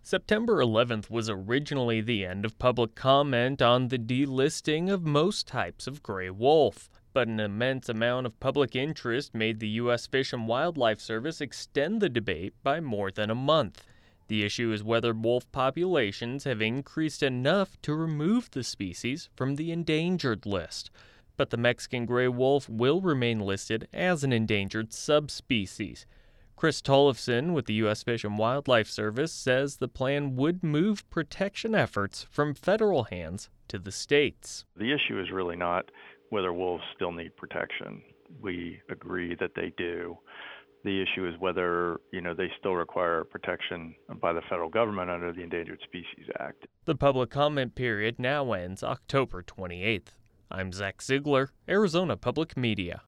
September 11th was originally the end of public comment on the delisting of most types of gray wolf, but an immense amount of public interest made the U.S. Fish and Wildlife Service extend the debate by more than a month. The issue is whether wolf populations have increased enough to remove the species from the endangered list. But the Mexican gray wolf will remain listed as an endangered subspecies. Chris Tollefson with the U.S. Fish and Wildlife Service says the plan would move protection efforts from federal hands to the states. The issue is really not whether wolves still need protection. We agree that they do. The issue is whether, they still require protection by the federal government under the Endangered Species Act. The public comment period now ends October 28th. I'm Zach Ziegler, Arizona Public Media.